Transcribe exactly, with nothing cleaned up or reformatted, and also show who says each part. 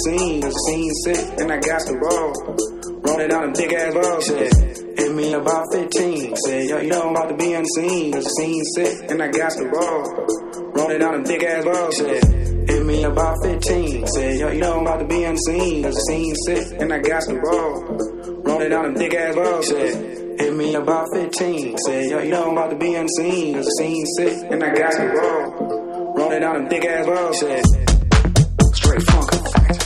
Speaker 1: scene, cause the scene sick, and I got to roll. Rolling down them thick ass balls, shit. Hit me about fifteen. Said, yo, you know I'm about to be on the scene, cause the scene sick, and I got to roll. Rolling down them thick ass balls, shit. Hit me about fifteen. Said, yo, you know I'm about to be on the scene, cause the scene sick, and I got to roll. Rolling down them thick ass balls, shit. Hit me about fifteen. Said, yo, you know I'm about to be on the scene, cause the scene sick, and I got to roll. Rolling down them thick ass balls, shit. Straight funk effect.